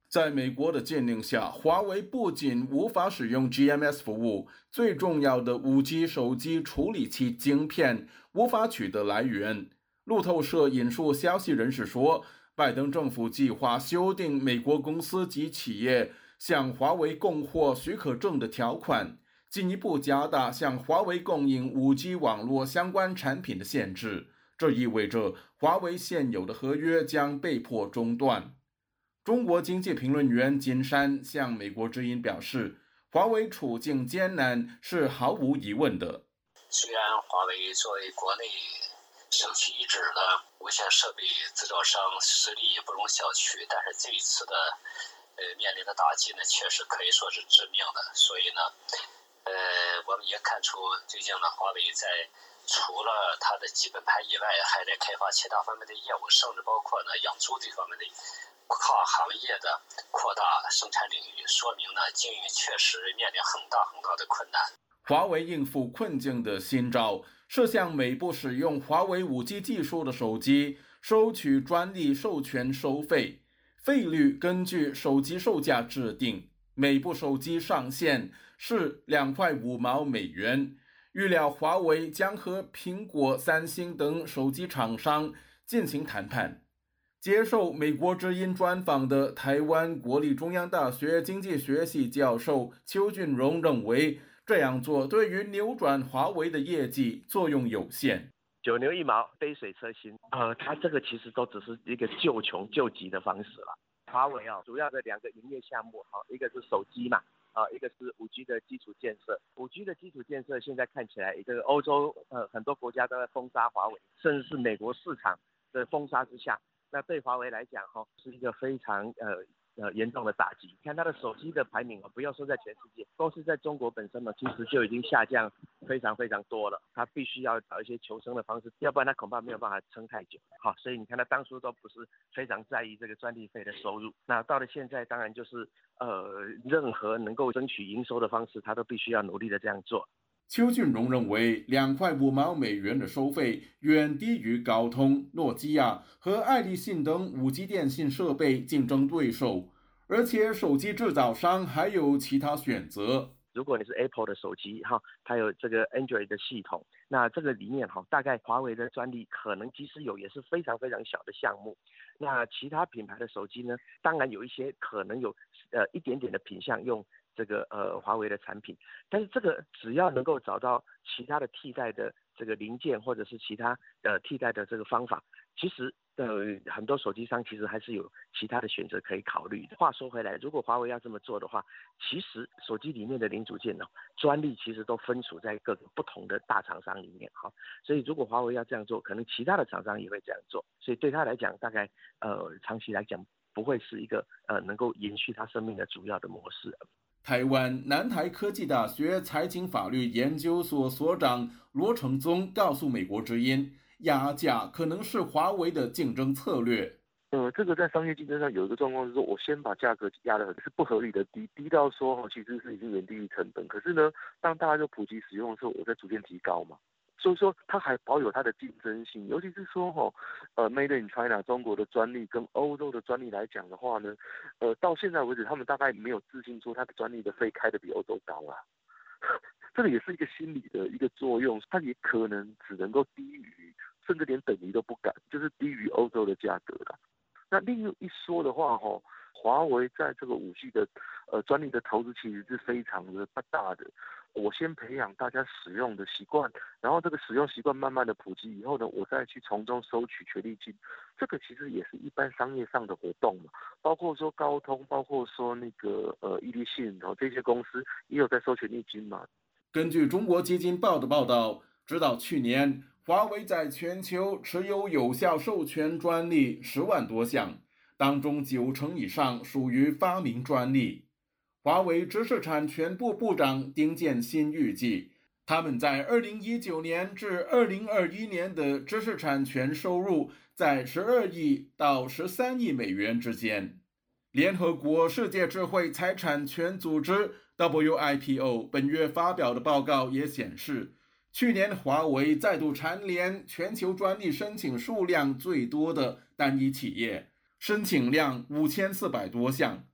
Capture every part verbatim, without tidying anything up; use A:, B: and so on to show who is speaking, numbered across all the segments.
A: 在美国的禁令下，华为不仅无法使用 G M S 服务，最重要的 五 G 手机处理器晶片无法取得来源。路透社引述消息人士说，拜登政府计划修订美国公司及企业向华为供货许可证的条款，进一步加大向华为供应 五 G 网络相关产品的限制。这意味着华为现有的合约将被迫中断。中国经济评论员金山向美国之音表示，华为处境艰难是毫无疑问的。
B: 虽然华为作为国内首屈一指的无线设备制造商，实力也不容小觑，但是这一次的呃面临的打击呢，确实可以说是致命的。所以呢，呃，我们也看出最近呢，华为在除了它的基本盘以外，还在开发其他方面的业务，甚至包括呢养猪这方面的跨行业的扩大生产领域，说明呢经营确实面临很大很大的困难。
A: 华为应付困境的新招是向每部使用华为 五 G 技术的手机收取专利授权收费，费率根据手机售价制定，每部手机上限是两块五毛美元。预料华为将和苹果、三星等手机厂商进行谈判。接受美国之音专访的台湾国立中央大学经济学系教授邱俊荣认为，这样做对于扭转华为的业绩作用有限。
C: 九牛一毛，杯水车薪。呃，它这个其实都只是一个救穷救急的方式了。华为啊，主要的两个营业项目，哈，一个是手机嘛。啊，一个是 五 G 的基础建设 ，五 G 的基础建设现在看起来，这个欧洲呃很多国家都在封杀华为，甚至是美国市场的封杀之下，那对华为来讲哈、哦，是一个非常呃呃严重的打击。看它的手机的排名啊，不要说在全世界，光是在中国本身呢，其实就已经下降非常非常多了。它必须要找一些求生的方式，要不然它恐怕没有办法撑太久。好，所以你看它当初都不是非常在意这个专利费的收入，那到了现在当然就是。呃，任何能够争取营收的方式，他都必须要努力的这样做。
A: 邱俊荣认为，两块五毛美元的收费远低于高通、诺基亚和爱立信等 五 G 电信设备竞争对手，而且手机制造商还有其他选择。
C: 如果你是 Apple 的手机哈，它有这个 Android 的系统，那这个里面哈，大概华为的专利可能即使有，也是非常非常小的项目。那其他品牌的手机呢，当然有一些可能有呃一点点的品项用这个呃华为的产品，但是这个只要能够找到其他的替代的这个零件或者是其他呃替代的这个方法，其实。呃，很多手机商其实还是有其他的选择可以考虑的。话说回来，如果华为要这么做的话，其实手机里面的零组件呢，专利其实都分属在各个不同的大厂商里面哈。所以如果华为要这样做，可能其他的厂商也会这样做。所以对他来讲，大概呃长期来讲不会是一个呃能够延续他生命的主要的模式。
A: 台湾南台科技大学财经法律研究所所长罗承宗告诉美国之音。压价可能是华为的竞争策略。
D: 呃，这个在商业竞争上有一个状况是说，我先把价格压得很是不合理的低，低到说哦，其实是已经远低于成本。可是呢，当大家就普及使用的时候，我在逐渐提高嘛。所以说，它还保有它的竞争性，尤其是说哈、哦，呃 ，Made in China 中国的专利跟欧洲的专利来讲的话呢，呃，到现在为止，他们大概没有自信说它的专利的费开的比欧洲高啊。这个也是一个心理的一个作用，它也可能只能够低于，甚至连等于都不敢，就是低于欧洲的价格啦。那另一说的话，哈，华为在这个五 G 的呃专利的投资其实是非常的大的。我先培养大家使用的习惯，然后这个使用习惯慢慢的普及以后呢，我再去从中收取权利金。这个其实也是一般商业上的活动嘛，包括说高通，包括说那个呃爱立信，然后这些公司也有在收权利金嘛。
A: 根据中国基金报的报道，直到去年，华为在全球持有有效授权专利十万多项，当中九成以上属于发明专利。华为知识产权部部长丁建新预计，他们在二零一九年至二零二一年的知识产权收入在十二亿到十三亿美元之间。联合国世界智慧财产权组织 W I P O 本月发表的报告也显示，去年华为再度蝉联全球专利申请数量最多的单一企业，申请量五千四百多项。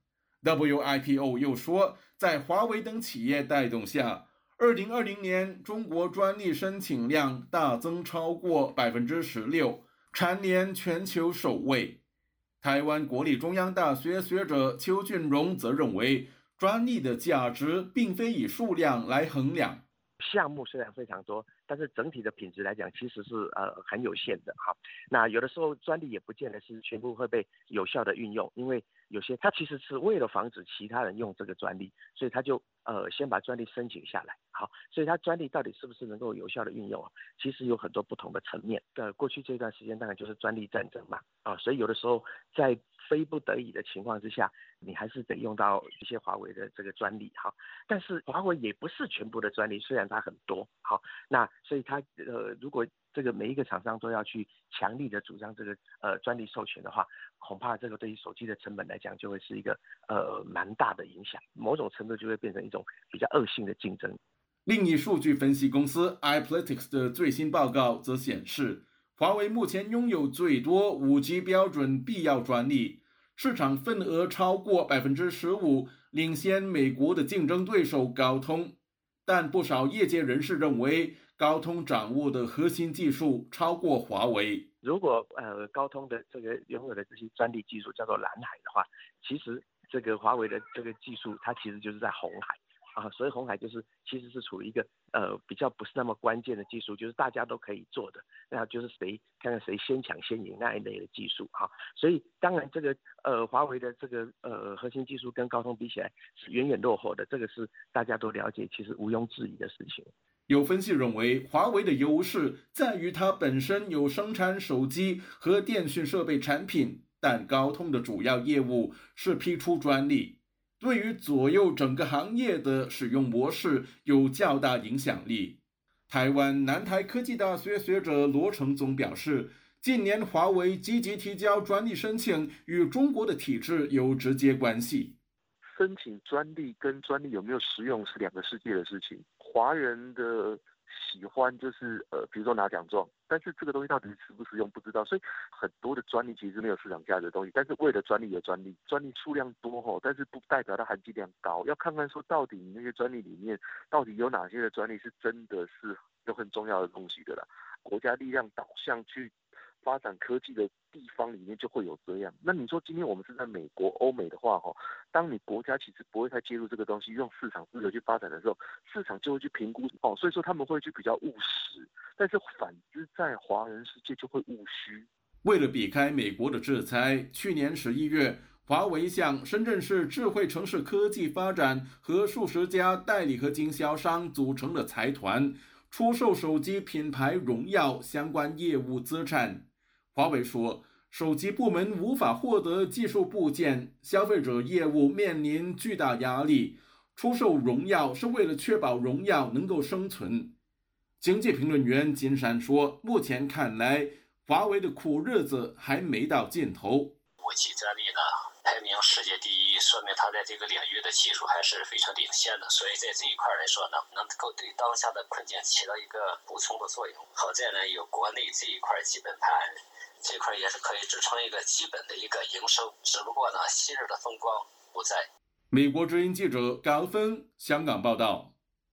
A: W I P O 又说，在华为等企业带动下，二零二零年中国专利申请量大增超过百分之十六，蝉联全球首位。台湾国立中央大学学者邱俊荣则认为，专利的价值并非以数量来衡量。
C: 项目虽然非常多，但是整体的品质来讲，其实是呃很有限的哈。那有的时候专利也不见得是全部会被有效的运用，因为有些它其实是为了防止其他人用这个专利，所以他就呃先把专利申请下来。好，所以它专利到底是不是能够有效的运用啊？其实有很多不同的层面。呃，过去这段时间当然就是专利战争嘛，啊，所以有的时候在非不得已的情况之下，你还是得用到一些华为的这个专利哈。但是华为也不是全部的专利，虽然它很多，好，那所以它呃如果这个每一个厂商都要去强力的主张这个呃专利授权的话，恐怕这个对于手机的成本来讲就会是一个呃蛮大的影响，某种程度就会变成一种比较恶性的竞争。
A: 另一数据分析公司 iPletics 的最新报告则显示，华为目前拥有最多 五 G 标准必要专利，市场份额超过 百分之十五， 领先美国的竞争对手高通。但不少业界人士认为，高通掌握的核心技术超过华为。
C: 如果呃高通的这个拥有的这些专利技术叫做蓝海的话，其实这个华为的这个技术它其实就是在红海。啊，所以红海就是其实是处于一个呃比较不是那么关键的技术，就是大家都可以做的，那就是谁看看谁先抢先赢那一类的技术哈。所以当然这个呃华为的这个呃核心技术跟高通比起来是远远落后的，这个是大家都了解，其实毋庸置疑的事情。
A: 有分析认为，华为的优势在于它本身有生产手机和电讯设备产品，但高通的主要业务是批出专利。对于左右整个行业的使用模式有较大影响力。台湾南台科技大学学者罗成宗表示，近年华为积极提交专利申请与中国的体制有直接关系。
D: 申请专利跟专利有没有实用是两个世界的事情。华人的喜欢就是呃，比如说拿奖状，但是这个东西到底实不实用不知道，所以很多的专利其实没有市场价值的东西，但是为了专利有专利，专利数量多吼，但是不代表它含金量高，要看看说到底你那些专利里面到底有哪些的专利是真的是有很重要的东西的啦。国家力量导向去发展科技的地方里面就会有这样。那你说今天我们是在美国、欧美的话，哈，当你国家其实不会太介入这个东西，用市场自由去发展的时候，市场就会去评估，哦，所以说他们会去比较务实。但是反之，在华人世界就会务虚。
A: 为了避开美国的制裁，去年十一月，华为向深圳市智慧城市科技发展和数十家代理和经销商组成的财团，出售手机品牌荣耀相关业务资产。华为说，手机部门无法获得技术部件，消费者业务面临巨大压力。出售荣耀是为了确保荣耀能够生存。经济评论员金山说，目前看来，华为的苦日子还没到尽头。
B: 五 G 专利呢，排名世界第一，说明它在这个领域的技术还是非常领先的。所以在这一块来说呢，能够对当下的困境起到一个补充的作用。好在呢，有国内这一块基本盘，这块也是可以支撑一个基本的一个营收。只不过呢，昔日的风光不在。
A: 美国之音记者高芬香港报道。